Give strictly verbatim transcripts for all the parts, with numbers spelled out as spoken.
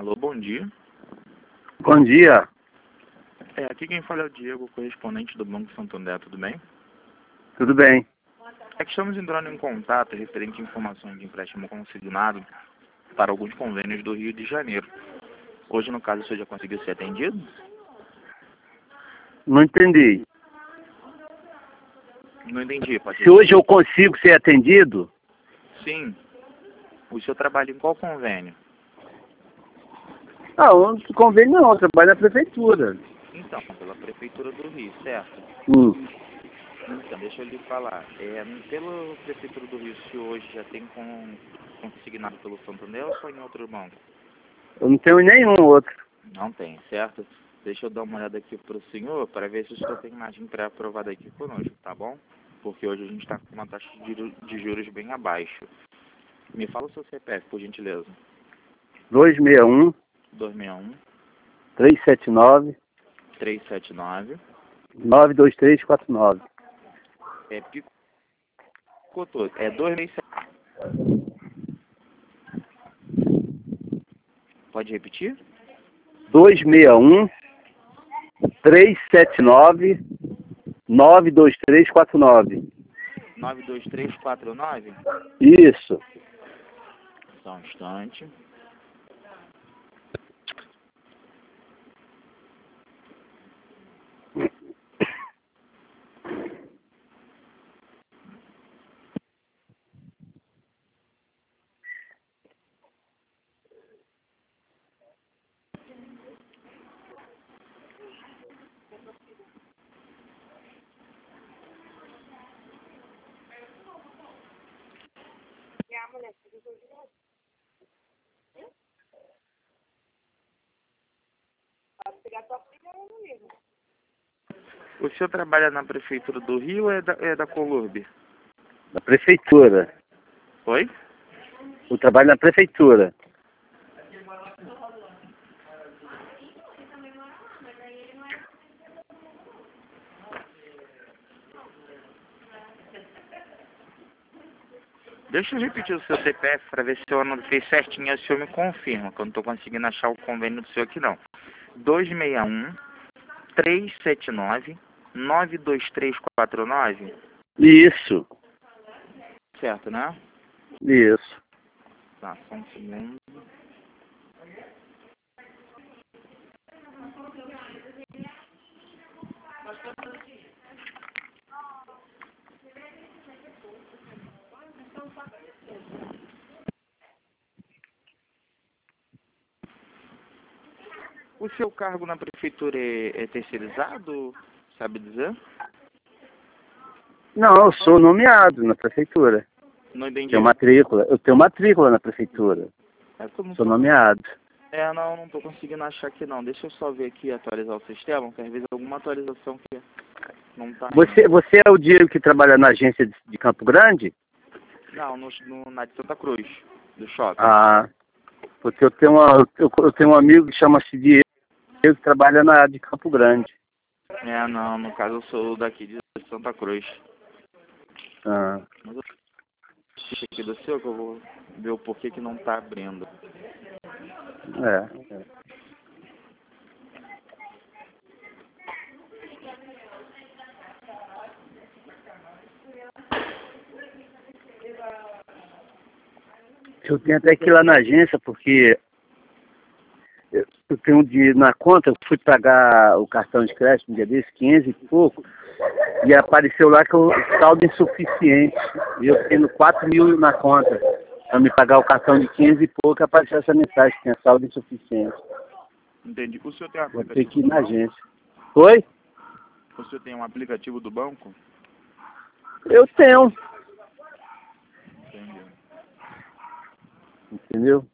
Alô, bom dia. Bom dia. É, aqui quem fala é o Diego, correspondente do Banco Santander, tudo bem? Tudo bem? É que estamos entrando em contato referente a informações de empréstimo consignado para alguns convênios do Rio de Janeiro. Hoje, no caso, o senhor já conseguiu ser atendido? Não entendi. Não entendi, pode Se hoje eu consigo ser atendido? Sim. O senhor trabalha em qual convênio? Ah, não convênio não, eu trabalho na prefeitura. Então, pela Prefeitura do Rio, certo? Hum. Então, deixa eu lhe falar. É, pela Prefeitura do Rio, o senhor hoje já tem com, consignado pelo Santander ou só em outro banco? Eu não tenho nenhum outro. Não tem, certo? Deixa eu dar uma olhada aqui para o senhor para ver se o senhor tem margem pré-aprovada aqui conosco, tá bom? Porque hoje a gente está com uma taxa de, de juros bem abaixo. Me fala o seu C P F, por gentileza. dois seis um, dois seis um, três sete nove, três sete nove, nove dois três quatro nove. é Picotô, é dois seis sete. Pode repetir? dois seis um, três sete nove, nove dois três quatro nove. nove dois três quatro nove? Isso. Só um instante. O senhor trabalha na Prefeitura do Rio ou é da, é da Colurbe? Na prefeitura. Oi? Eu trabalho na prefeitura. Deixa eu repetir o seu C P F para ver se eu anotei certinho e o senhor me confirma, que eu não estou conseguindo achar o convênio do senhor aqui não. dois seis um, três sete nove, nove dois três quatro nove? Isso. Certo, né? Isso. Tá, só um segundo. O seu cargo na prefeitura é, é terceirizado, sabe dizer? Não, eu sou nomeado na prefeitura. Não entendi. Tenho matrícula. Eu tenho matrícula na prefeitura. É, que eu não Sou tô... nomeado. é, não, não tô conseguindo achar aqui não. Deixa eu só ver aqui, atualizar o sistema, que às vezes alguma atualização que não tá... Você, você é o Diego que trabalha na agência de, de Campo Grande? Não, no, no, na de Santa Cruz, do shopping. Ah, porque eu tenho, uma, eu, eu tenho um amigo que chama-se Diego, que trabalha na de Campo Grande. É, não, no caso eu sou daqui de Santa Cruz. Ah. Mas eu deixa aqui do seu que eu vou ver o porquê que não tá abrindo. É, é. Eu tenho até que ir lá na agência, porque eu, eu tenho um dinheiro na conta, eu fui pagar o cartão de crédito um dia desse, quinhentos e pouco, e apareceu lá que o saldo insuficiente. E eu tenho quatro mil na conta. Para me pagar o cartão de quinhentos e pouco, apareceu essa mensagem que tinha saldo insuficiente. Entendi. O senhor tem um Vou ter aplicativo que ir do na banco? agência. Oi? O senhor tem um aplicativo do banco? Eu tenho. Entendi. Entendeu?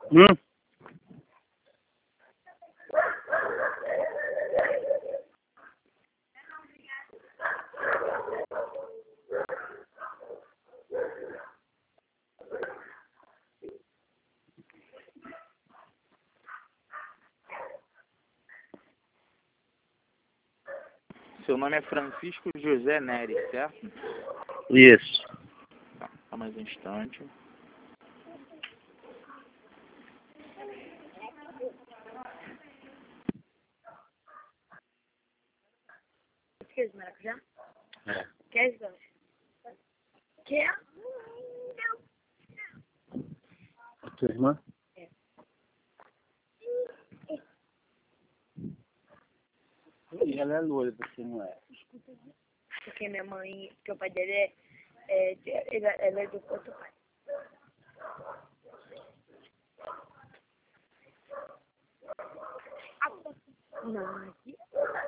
Hum? Seu nome é Francisco José Nery, certo? Isso. Tá, só mais um instante. Quer de maracujá? É. Quer de doce? Quer? A tua irmã? É. E ela é loira, você não é? Porque minha mãe, porque o pai dele é, é, de- ele, é- ela é do outro pai. Não, aqui.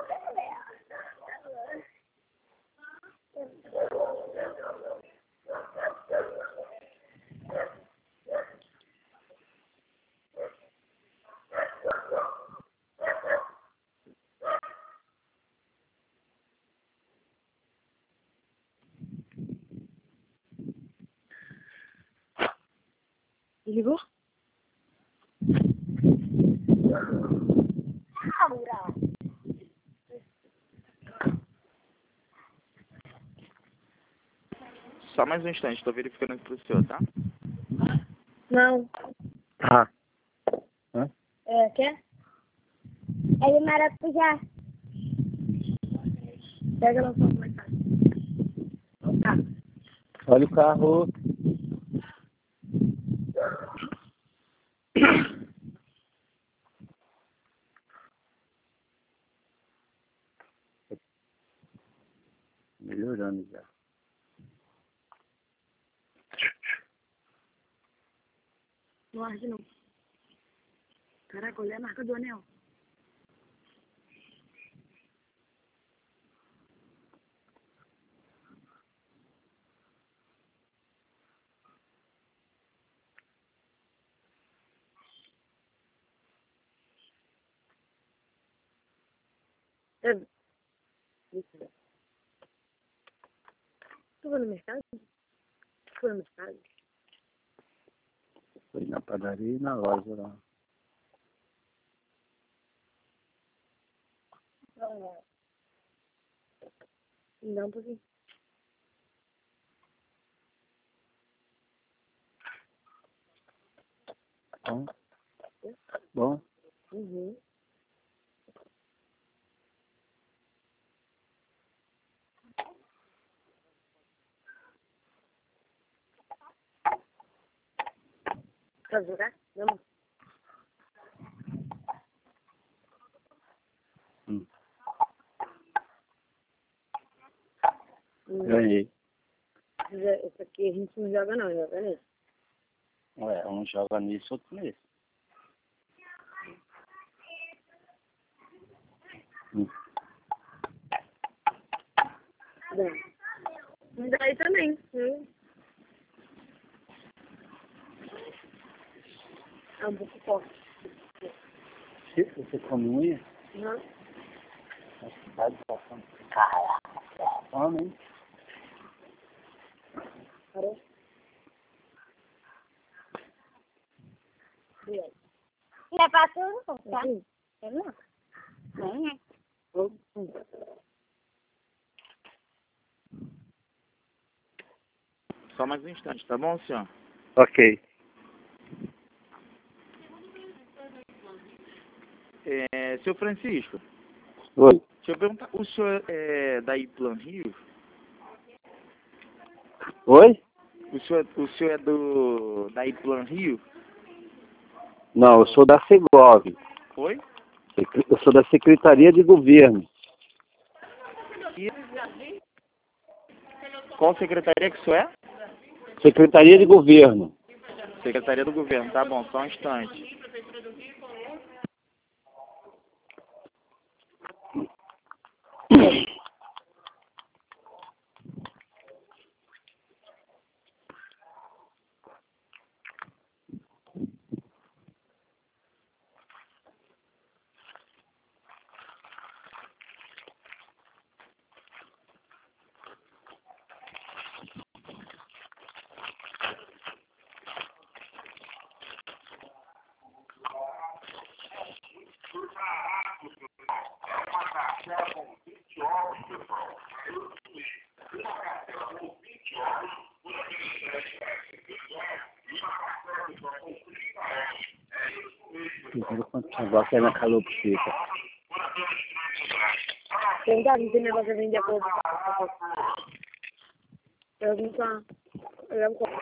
Ligou? Só mais um instante, estou verificando aqui pro senhor, tá? Não. Tá. Hã? É, quer? É de maracujá. Pega lá um pouco mais fácil. Tá. Olha o carro. Melhorando já. Não arde não. Caraca, olha a marca do anel. É. Isso. Tu foi no mercado? Tu foi no mercado? Foi na padaria e na loja lá. Não. Não, um pouquinho. Bom. Bom. Uhum. Quer jogar? Vamos. Hum. Hum. Ganhei. Esse aqui a gente não joga não, joga nesse. Ué, um joga nisso, outro nesse. Hum. Bom. E daí também. Hum. É um pouco forte. Se você come unha, Não. tá de passando. Caraca, come, hein? Parou? E aí? Já passou, tá? Sim. Eu não. Nem, né? Hum. Só mais um instante, tá bom, senhor? Ok. É, seu Francisco, Oi. deixa eu perguntar, o senhor é da Iplan Rio? Oi? O senhor, o senhor é do da Iplan Rio? Não, eu sou da Segov. Oi? Eu sou da Secretaria de Governo. E qual secretaria que o senhor é? Secretaria de Governo. Secretaria do Governo, tá bom, só um instante. Primeiro quanto negócio é na calopsita. Perguntar se tem negócio de vender a pouco. Perguntar. Perguntar.